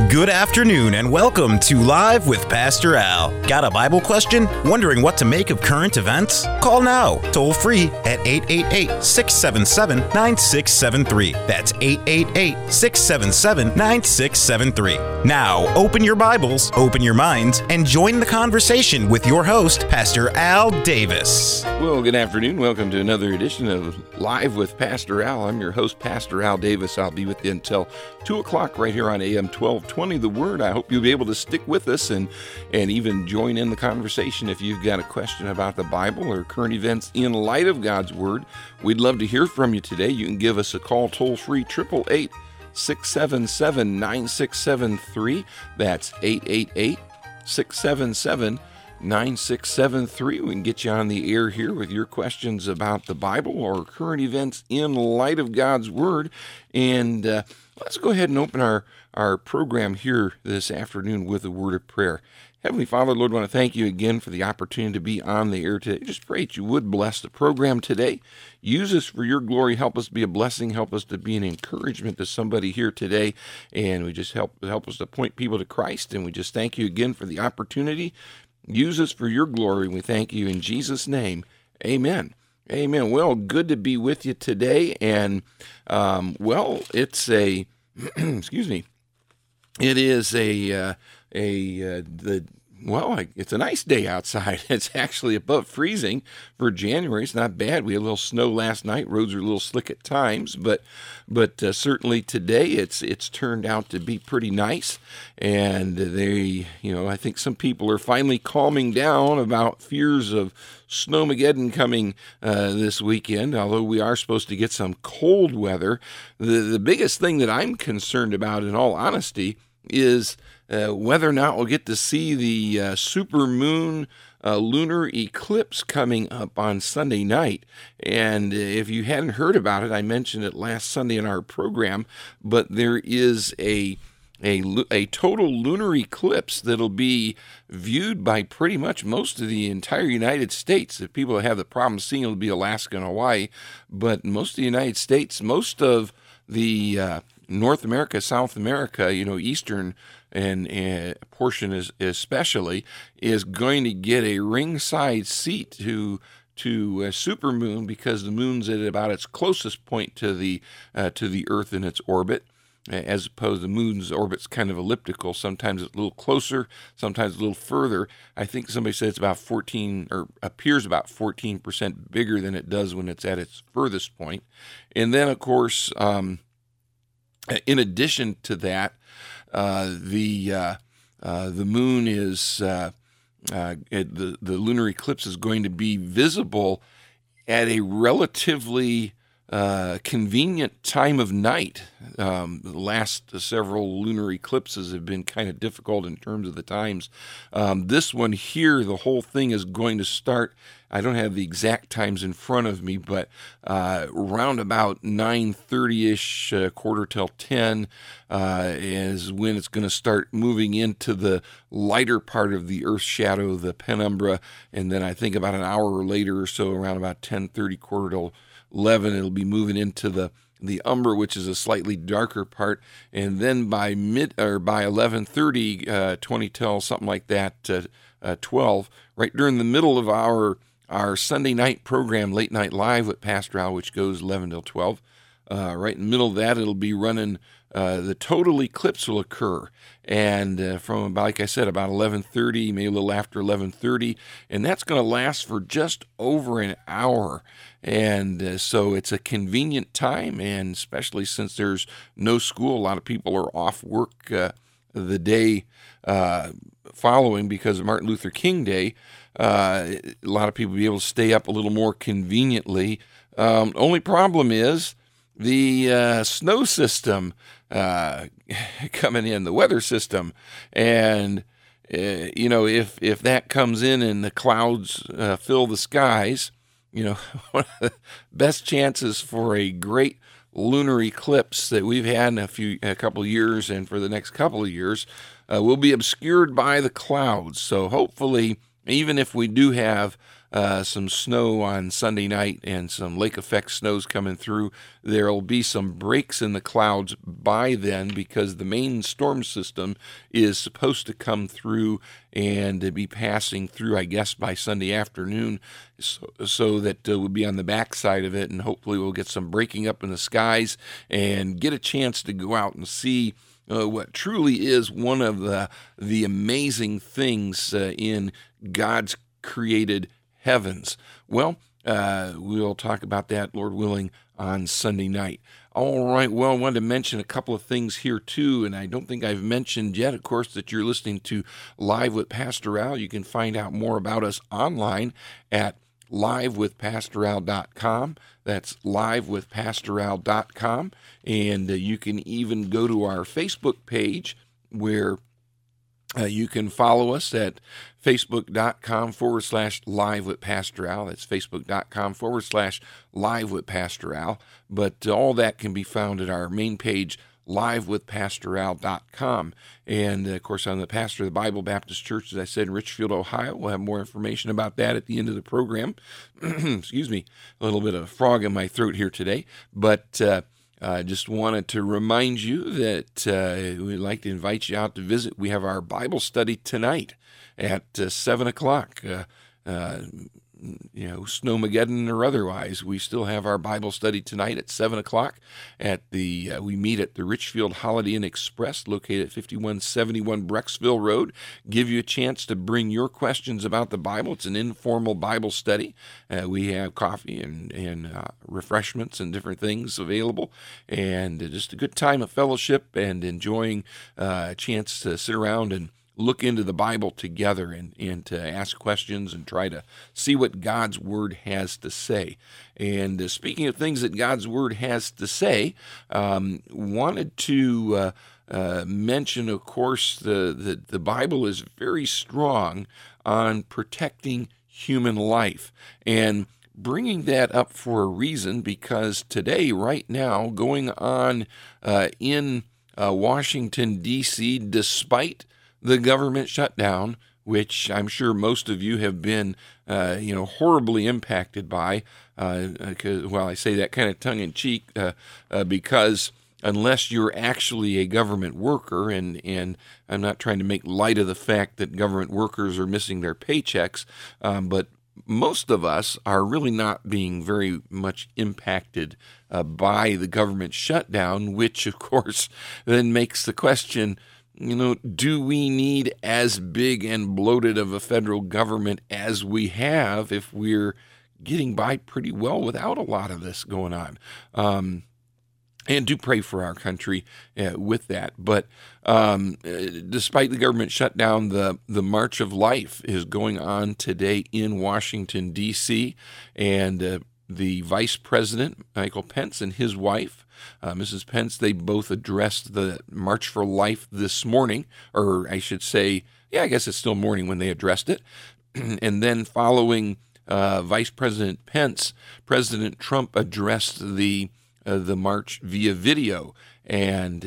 Good afternoon and welcome to Live with Pastor Al. Got a Bible question? Wondering what to make of current events? Call now, toll free at 888-677-9673. That's 888-677-9673. Now, open your Bibles, open your minds, and join the conversation with your host, Pastor Al Davis. Well, good afternoon. Welcome to another edition of Live with Pastor Al. I'm your host, Pastor Al Davis. I'll be with you until 2 o'clock right here on AM 1220 The Word. I hope you'll be able to stick with us and even join in the conversation if you've got a question about the Bible or current events in light of God's Word. We'd love to hear from you today. You can give us a call toll-free, 888-677-9673. That's 888-677-9673. We can get you on the air here with your questions about the Bible or current events in light of God's Word. And let's go ahead and open our program here this afternoon with a word of prayer. Heavenly Father, Lord, I want to thank you again for the opportunity to be on the air today. Just pray that you would bless the program today. Use us for your glory. Help us be a blessing. Help us to be an encouragement to somebody here today. And we just help us to point people to Christ. And we just thank you again for the opportunity. Use us for your glory. We thank you in Jesus' name. Amen. Amen. Well, good to be with you today. And, it's a, excuse me, it is it's a nice day outside. It's actually above freezing for January. It's not bad. We had a little snow last night. Roads are a little slick at times, but certainly today it's turned out to be pretty nice. And I think some people are finally calming down about fears of snowmageddon coming this weekend, although we are supposed to get some cold weather. The biggest thing that I'm concerned about, in all honesty, is whether or not we'll get to see the super moon lunar eclipse coming up on Sunday night. And if you hadn't heard about it, I mentioned it last Sunday in our program, but there is a total lunar eclipse that'll be viewed by pretty much most of the entire United States. If people have the problem seeing, it'll be Alaska and Hawaii, but most of the United States, most of the North America, South America, Eastern and portion especially, is going to get a ringside seat to a supermoon, because the moon's at about its closest point to the Earth in its orbit, as opposed to the moon's orbit's kind of elliptical. Sometimes it's a little closer, sometimes a little further. I think somebody said it's about 14, or appears about 14% bigger than it does when it's at its furthest point. And then, of course, in addition to that, the moon is the lunar eclipse is going to be visible at a relatively convenient time of night. The last several lunar eclipses have been kind of difficult in terms of the times. This one here, the whole thing is going to start, I don't have the exact times in front of me, but around about 9:30-ish, quarter till 10, is when it's going to start moving into the lighter part of the Earth's shadow, the penumbra, and then I think about an hour later or so, around about 10:30, quarter till 11, it'll be moving into the umbra, which is a slightly darker part, and then by 11:30, 20 till something like that, 12, right during the middle of our Sunday night program, Late Night Live with Pastor Al, which goes 11 till 12. Right in the middle of that, it'll be running, the total eclipse will occur. And from, like I said, about 11:30, maybe a little after 11:30, and that's going to last for just over an hour. And so it's a convenient time, and especially since there's no school, a lot of people are off work the day following because of Martin Luther King Day. A lot of people will be able to stay up a little more conveniently. Only problem is the snow system coming in, the weather system. And, if that comes in and the clouds fill the skies, one of the best chances for a great lunar eclipse that we've had in a couple of years and for the next couple of years will be obscured by the clouds. So hopefully, even if we do have some snow on Sunday night and some lake effect snows coming through. There'll be some breaks in the clouds by then because the main storm system is supposed to come through and be passing through, I guess, by Sunday afternoon, so that we'll be on the backside of it, and hopefully we'll get some breaking up in the skies and get a chance to go out and see what truly is one of the amazing things in God's created heavens. Well, we'll talk about that, Lord willing, on Sunday night. All right, well, I wanted to mention a couple of things here, too, and I don't think I've mentioned yet, of course, that you're listening to Live with Pastor Al. You can find out more about us online at livewithpastoral.com. That's livewithpastoral.com. And you can even go to our Facebook page where you can follow us at facebook.com/live with Pastor Al. That's facebook.com/live with Pastor Al. But all that can be found at our main page, livewithpastoral.com. And, of course, I'm the pastor of the Bible Baptist Church, as I said, in Richfield, Ohio. We'll have more information about that at the end of the program. Excuse me, a little bit of a frog in my throat here today. But I just wanted to remind you that we'd like to invite you out to visit. We have our Bible study tonight at 7 o'clock. Snowmageddon or otherwise, we still have our Bible study tonight at 7 o'clock. We meet at the Richfield Holiday Inn Express, located at 5171 Brecksville Road. Give you a chance to bring your questions about the Bible. It's an informal Bible study. We have coffee and refreshments and different things available, and just a good time of fellowship and enjoying a chance to sit around and look into the Bible together and to ask questions and try to see what God's Word has to say. And speaking of things that God's Word has to say, wanted to mention, of course, the Bible is very strong on protecting human life. And bringing that up for a reason, because today, right now, going on in Washington, D.C., despite the government shutdown, which I'm sure most of you have been, horribly impacted by. I say that kind of tongue-in-cheek because unless you're actually a government worker, and I'm not trying to make light of the fact that government workers are missing their paychecks, but most of us are really not being very much impacted by the government shutdown, which, of course, then makes the question, do we need as big and bloated of a federal government as we have if we're getting by pretty well without a lot of this going on? And do pray for our country with that. But despite the government shutdown, the March of Life is going on today in Washington, D.C., and the Vice President, Michael Pence, and his wife, Mrs. Pence, they both addressed the March for Life this morning, or I should say, I guess it's still morning when they addressed it. And then following Vice President Pence, President Trump addressed the march via video, and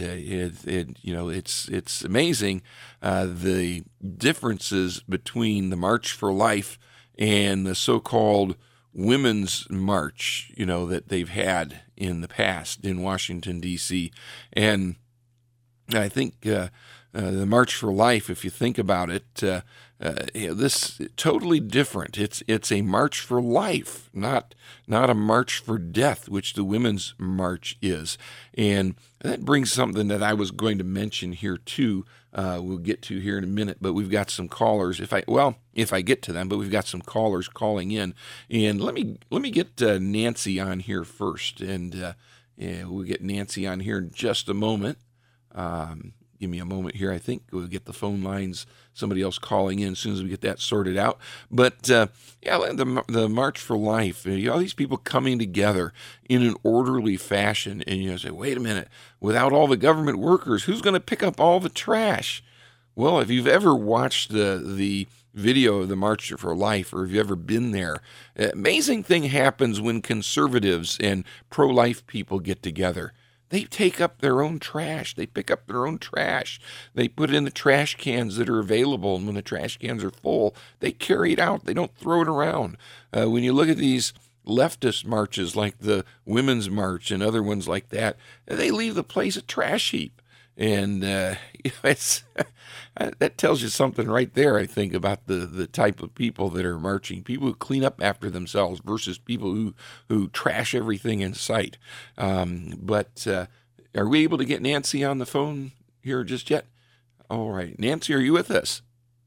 it's amazing the differences between the March for Life and the so-called Women's March, that they've had in the past in Washington, D.C. And I think the March for Life, if you think about it, this is totally different. It's a march for life, not a march for death, which the Women's March is. And that brings something that I was going to mention here too. We'll get to here in a minute, but we've got some callers. If I get to them, but we've got some callers calling in, and let me get Nancy on here first, and we'll get Nancy on here in just a moment. Give me a moment here. I think we'll get the phone lines, somebody else calling in as soon as we get that sorted out. But the March for Life, all these people coming together in an orderly fashion, and you say, wait a minute, without all the government workers, who's going to pick up all the trash? Well, if you've ever watched the video of the March for Life, or if you've ever been there, amazing thing happens when conservatives and pro-life people get together. they take up their own trash. They pick up their own trash. They put it in the trash cans that are available, and when the trash cans are full, they carry it out. They don't throw it around. When you look at these leftist marches like the Women's March and other ones like that, they leave the place a trash heap. And it's that tells you something right there, I think, about the type of people that are marching. People who clean up after themselves versus people who trash everything in sight. But are we able to get Nancy on the phone here just yet? All right. Nancy, are you with us?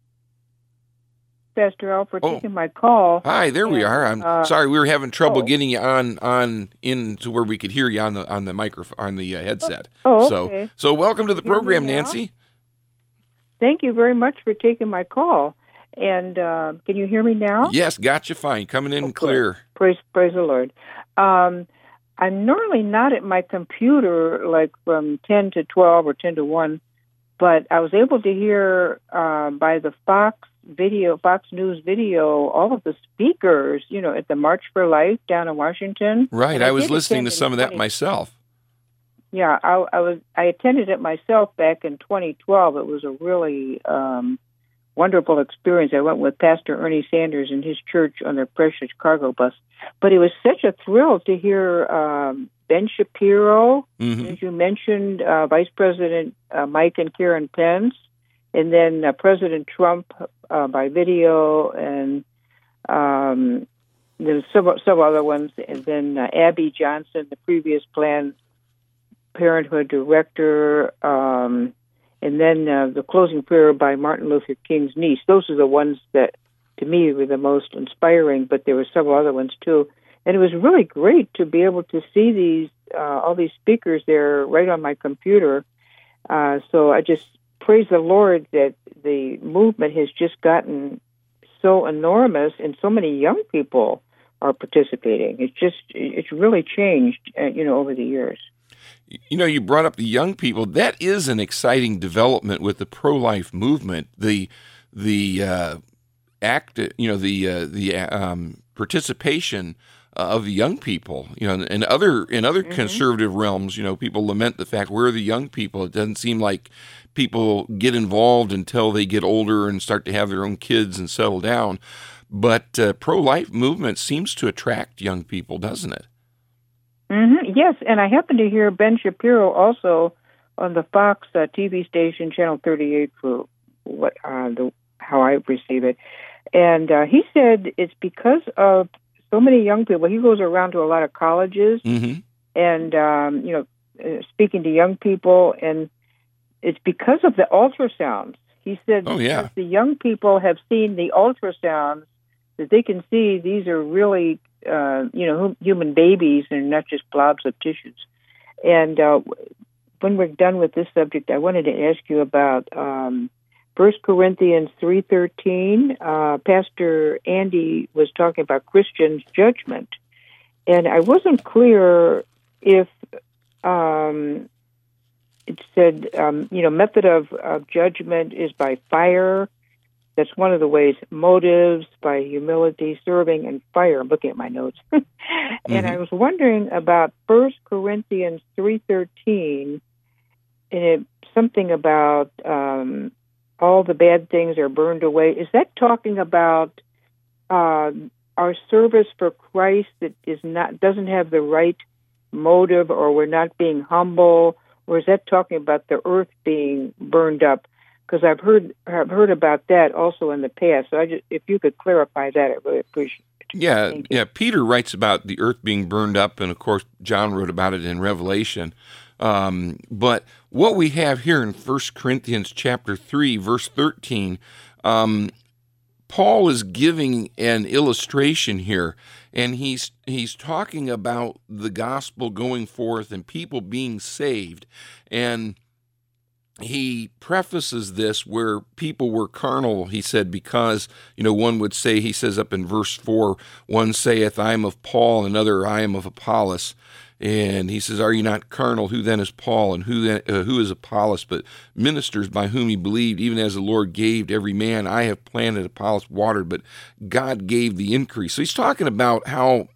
Pastor Al, for taking my call. Hi, there we are. I'm sorry, we were having trouble getting you on into where we could hear you on the microphone, on the headset. Okay. So welcome to the program, Nancy. Thank you very much for taking my call. And can you hear me now? Yes, got you fine. Coming in clear. Praise the Lord. I'm normally not at my computer like from 10 to 12 or 10 to 1, but I was able to hear by the Fox News video, all of the speakers, at the March for Life down in Washington. Right, I was listening to some of that myself. Yeah, I attended it myself back in 2012. It was a really wonderful experience. I went with Pastor Ernie Sanders and his church on their precious cargo bus. But it was such a thrill to hear Ben Shapiro, as you mentioned, Vice President Mike and Karen Pence, and then President Trump by video, and there's several other ones, and then Abby Johnson, the previous Planned Parenthood director, and then the closing prayer by Martin Luther King's niece. Those are the ones that, to me, were the most inspiring, but there were several other ones, too. And it was really great to be able to see these all these speakers there right on my computer. So I just praise the Lord that the movement has just gotten so enormous, and so many young people are participating. It's really changed, over the years. You brought up the young people. That is an exciting development with the pro-life movement. The participation of the young people, in other conservative realms, people lament the fact, where are the young people? It doesn't seem like people get involved until they get older and start to have their own kids and settle down. But pro-life movement seems to attract young people, doesn't it? Yes, and I happened to hear Ben Shapiro also on the Fox TV station, Channel 38, for how I receive it. And he said it's because of so many young people. He goes around to a lot of colleges and, speaking to young people, and it's because of the ultrasounds. He said because the young people have seen the ultrasounds, that they can see these are really, human babies and not just blobs of tissues. And when we're done with this subject, I wanted to ask you about 1 Corinthians 3:13. Pastor Andy was talking about Christians' judgment. And I wasn't clear if it said, method of judgment is by fire. That's one of the ways. Motives by humility, serving, and fire. I'm looking at my notes. And I was wondering about 1 Corinthians 3:13, and something about all the bad things are burned away. Is that talking about our service for Christ that doesn't have the right motive, or we're not being humble, or is that talking about the earth being burned up? Because I've heard about that also in the past. So if you could clarify that, I really appreciate it. Yeah. Peter writes about the earth being burned up, and of course John wrote about it in Revelation. But what we have here in 1 Corinthians chapter 3, verse 13, Paul is giving an illustration here, and he's talking about the gospel going forth and people being saved. And he prefaces this where people were carnal, he said, because, one would say, he says up in verse 4, one saith, I am of Paul, another, I am of Apollos. And he says, are you not carnal? Who then is Paul, and who is Apollos, but ministers by whom he believed, even as the Lord gave to every man? I have planted, Apollos watered, but God gave the increase. So he's talking about how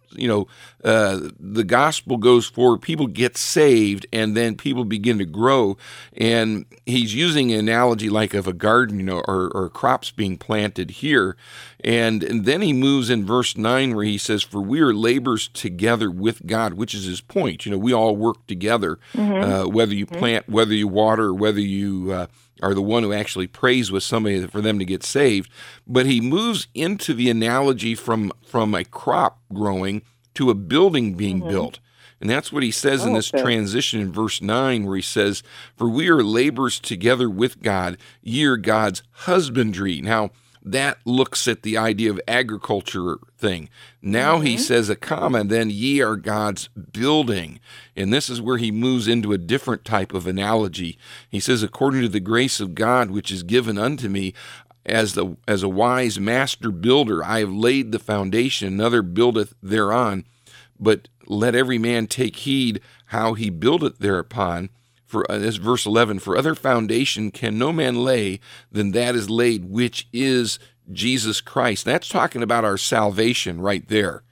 the gospel goes forward, people get saved, and then people begin to grow. And he's using an analogy like of a garden, or crops being planted here. And then he moves in verse 9 where he says, for we are laborers together with God, which is his point. We all work together, whether you plant, whether you water, whether you are the one who actually prays with somebody for them to get saved. But he moves into the analogy from a crop growing to a building being built. And that's what he says in this transition in verse 9, where he says, for we are laborers together with God, ye are God's husbandry. Now, that looks at the idea of agriculture thing. Now he says a comma, then ye are God's building. And this is where he moves into a different type of analogy. He says, according to the grace of God, which is given unto me, as a wise master builder, I have laid the foundation, another buildeth thereon. But let every man take heed how he buildeth thereupon. For this verse 11, for other foundation can no man lay than that is laid, which is Jesus Christ. That's talking about our salvation right there.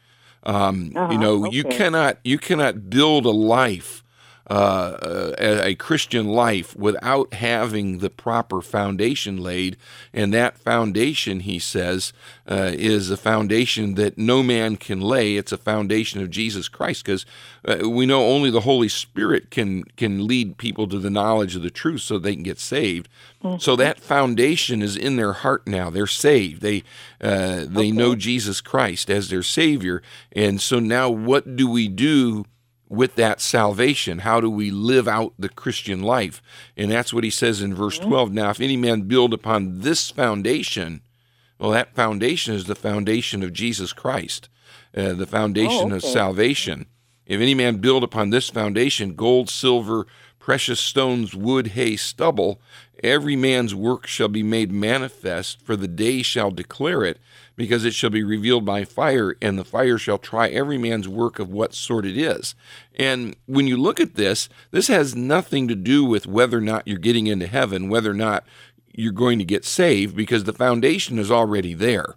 You cannot build a life, a Christian life, without having the proper foundation laid. And that foundation, he says, is a foundation that no man can lay. It's a foundation of Jesus Christ, because we know only the Holy Spirit can lead people to the knowledge of the truth so they can get saved. So that foundation is in their heart now. They're saved. They know Jesus Christ as their Savior. And so now what do we do with that salvation? How do we live out the Christian life? And that's what he says in verse 12. Now, if any man build upon this foundation, well, that foundation is the foundation of Jesus Christ, the foundation of salvation. If any man build upon this foundation, gold, silver, precious stones, wood, hay, stubble, every man's work shall be made manifest, for the day shall declare it, because it shall be revealed by fire, and the fire shall try every man's work of what sort it is. And when you look at this has nothing to do with whether or not you're getting into heaven, whether or not you're going to get saved, because the foundation is already there.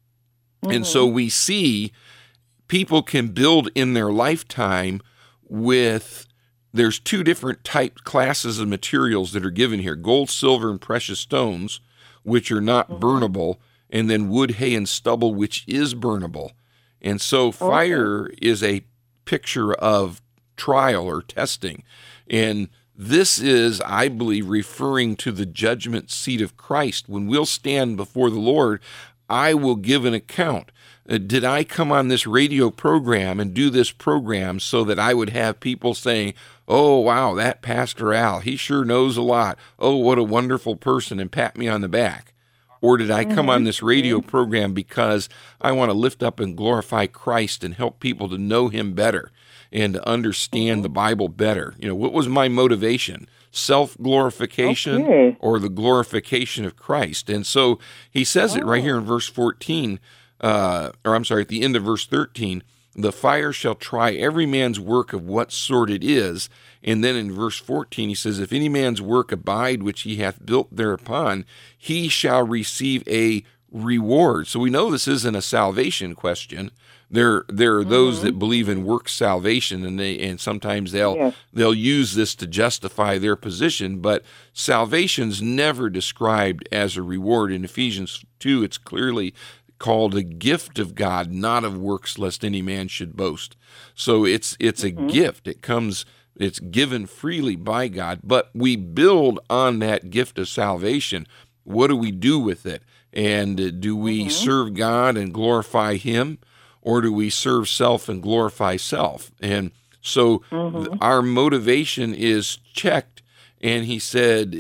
And so we see people can build in their lifetime with, there's two different classes of materials that are given here: gold, silver, and precious stones, which are not burnable, and then wood, hay, and stubble, which is burnable. And so fire is a picture of trial or testing. And this is, I believe, referring to the judgment seat of Christ. When we'll stand before the Lord, I will give an account. Did I come on this radio program and do this program so that I would have people saying, oh, wow, that Pastor Al, he sure knows a lot. Oh, what a wonderful person, and pat me on the back? Or did I come on this radio program because I want to lift up and glorify Christ and help people to know him better and to understand the Bible better? What was my motivation? Self-glorification or the glorification of Christ? And so he says it right here in verse 14, at the end of verse 13, the fire shall try every man's work of what sort it is. And then in verse 14, he says, if any man's work abide which he hath built thereupon, he shall receive a reward. So we know this isn't a salvation question. There are those that believe in works salvation, and sometimes they'll use this to justify their position, but salvation's never described as a reward. In Ephesians 2, it's clearly called a gift of God, not of works, lest any man should boast. So it's a gift. It's given freely by God, but we build on that gift of salvation. What do we do with it? And do we serve God and glorify him, or do we serve self and glorify self? And so our motivation is checked. And he said,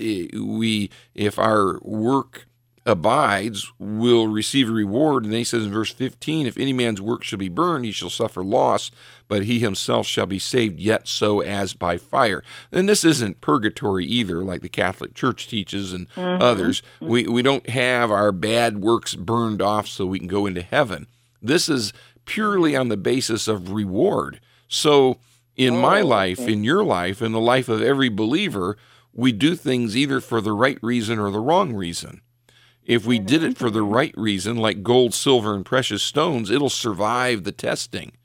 if our work abides, will receive a reward. And then he says in verse 15, if any man's work shall be burned, he shall suffer loss, but he himself shall be saved, yet so as by fire. And this isn't purgatory either, like the Catholic Church teaches and others. We don't have our bad works burned off so we can go into heaven. This is purely on the basis of reward. So in my life, in your life, in the life of every believer, we do things either for the right reason or the wrong reason. If we did it for the right reason, like gold, silver, and precious stones, it'll survive the testing.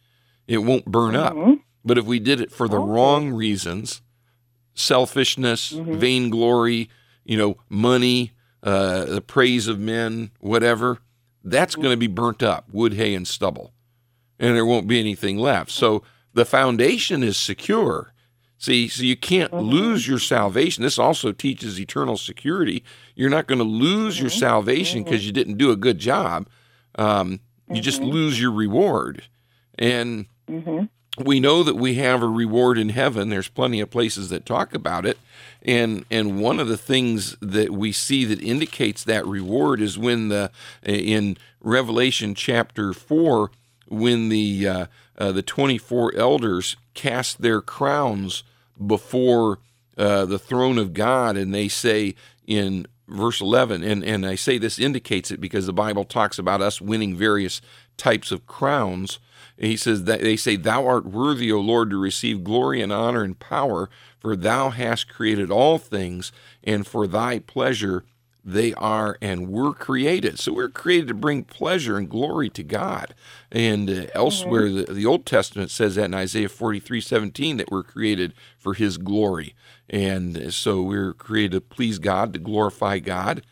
It won't burn up. But if we did it for the wrong reasons, selfishness, vainglory, money, the praise of men, whatever, that's going to be burnt up, wood, hay, and stubble. And there won't be anything left. So the foundation is secure. See, so you can't lose your salvation. This also teaches eternal security. You're not going to lose your salvation because you didn't do a good job. You just lose your reward. And we know that we have a reward in heaven. There's plenty of places that talk about it. And one of the things that we see that indicates that reward is when in Revelation chapter 4, when the 24 elders cast their crowns before the throne of God, and they say in verse 11, and I say this indicates it because the Bible talks about us winning various types of crowns. He says that they say, "Thou art worthy, O Lord, to receive glory and honor and power, for thou hast created all things, and for thy pleasure they are and were created." So we're created to bring pleasure and glory to God. And elsewhere, the Old Testament says that in Isaiah 43:17, that we're created for his glory. And so we're created to please God, to glorify God.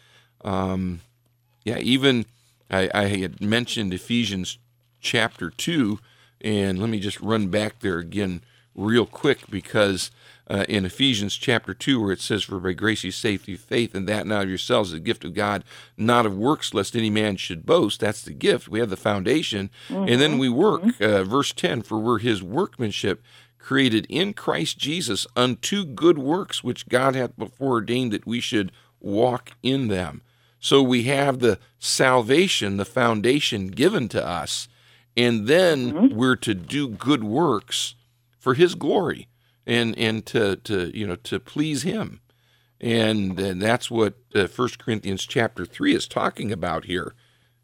Even I had mentioned Ephesians chapter 2, and let me just run back there again real quick, because in Ephesians chapter 2, where it says, "For by grace you saved through faith, and that not of yourselves is a gift of God, not of works, lest any man should boast." That's the gift. We have the foundation, and then we work. Verse 10, "For we're his workmanship, created in Christ Jesus unto good works, which God hath before ordained that we should walk in them." So we have the salvation, the foundation given to us, and then we're to do good works for his glory and to please him. And that's what 1 Corinthians chapter 3 is talking about here.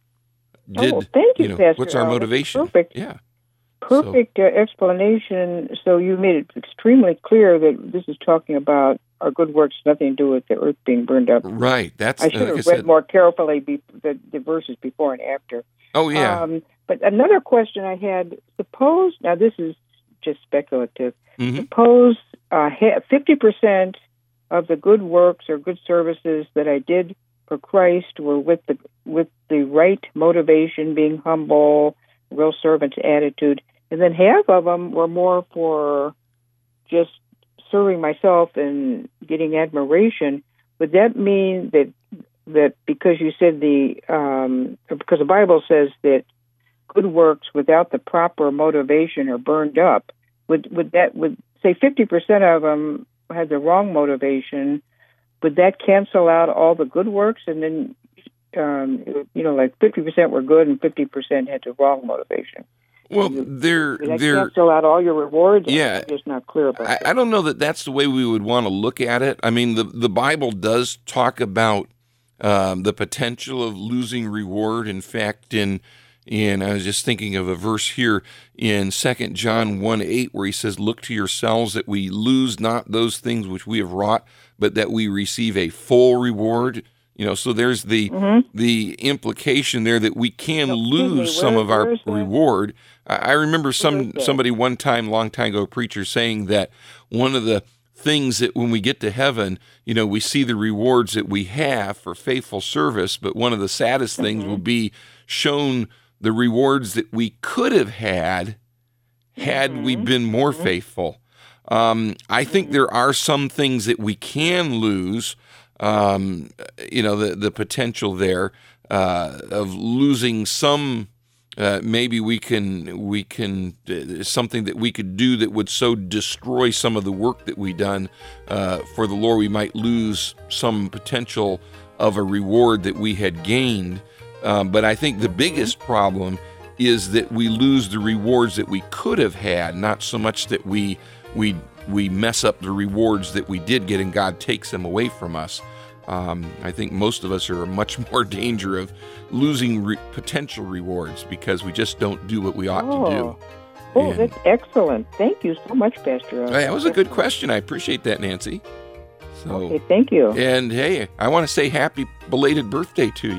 Thank you, Pastor. What's our motivation? Perfect. Yeah. Perfect explanation. So you made it extremely clear that this is talking about our good works, nothing to do with the earth being burned up. Right. That's I should have read more carefully the verses before and after. Oh, yeah. But another question I had, suppose, now this is just speculative, Mm-hmm. suppose 50% of the good works or good services that I did for Christ were with the right motivation, being humble, real servant's attitude, and then half of them were more for just serving myself and getting admiration. Would that mean that because you said because the Bible says that good works without the proper motivation are burned up, would say 50% of them had the wrong motivation, would that cancel out all the good works, and then like 50% were good and 50% had the wrong motivation? Well, they're cancel out all your rewards. Yeah, I'm just not clear about that. I don't know that that's the way we would want to look at it. I mean, the Bible does talk about the potential of losing reward. In fact, in I was just thinking of a verse here in 2 John 1:8, where he says, "Look to yourselves that we lose not those things which we have wrought, but that we receive a full reward." So there's the implication there that we can lose some of our reward. I remember somebody one time, long time ago, a preacher saying that one of the things that when we get to heaven, we see the rewards that we have for faithful service, but one of the saddest things will be shown the rewards that we could have had we been more faithful. I think there are some things that we can lose. The potential there of losing some. Maybe we can something that we could do that would so destroy some of the work that we done for the Lord, we might lose some potential of a reward that we had gained. But I think the biggest problem is that we lose the rewards that we could have had, not so much that we mess up the rewards that we did get and God takes them away from us. I think most of us are in much more danger of losing potential rewards because we just don't do what we ought to do. Oh, that's excellent. Thank you so much, Pastor. That was a good question. I appreciate that, Nancy. Okay, thank you. And hey, I want to say happy belated birthday to you.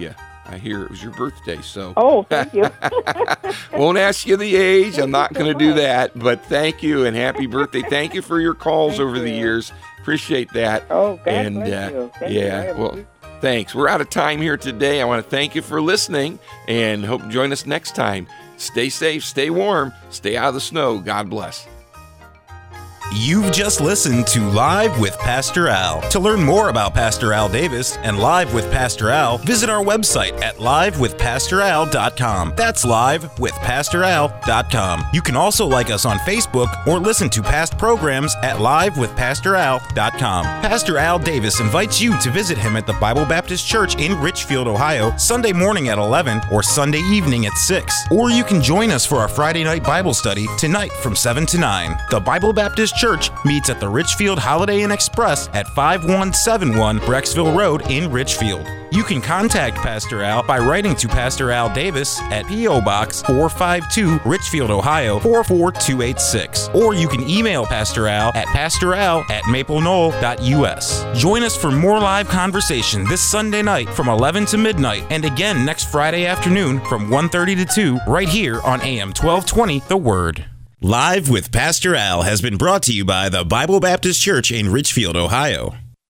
I hear it was your birthday, so. Oh, thank you. Won't ask you the age. I'm not going to do that, but thank you and happy birthday. Thank you for your calls over the years. Appreciate that. Oh, God bless you. Thank you. Thanks. We're out of time here today. I want to thank you for listening and hope you join us next time. Stay safe, stay warm, stay out of the snow. God bless. You've just listened to Live with Pastor Al. To learn more about Pastor Al Davis and Live with Pastor Al, visit our website at livewithpastoral.com. That's livewithpastoral.com. You can also like us on Facebook or listen to past programs at livewithpastoral.com. Pastor Al Davis invites you to visit him at the Bible Baptist Church in Richfield, Ohio, Sunday morning at 11 or Sunday evening at 6. Or you can join us for our Friday night Bible study tonight from 7 to 9. The Bible Baptist Church meets at the Richfield Holiday Inn Express at 5171 Brecksville Road in Richfield. You can contact Pastor Al by writing to Pastor Al Davis at P.O. Box 452, Richfield, Ohio 44286. Or you can email Pastor Al at pastoral@mapleknoll.us. Join us for more live conversation this Sunday night from 11 to midnight and again next Friday afternoon from 1:30 to 2 right here on AM 1220 The Word. Live with Pastor Al has been brought to you by the Bible Baptist Church in Richfield, Ohio.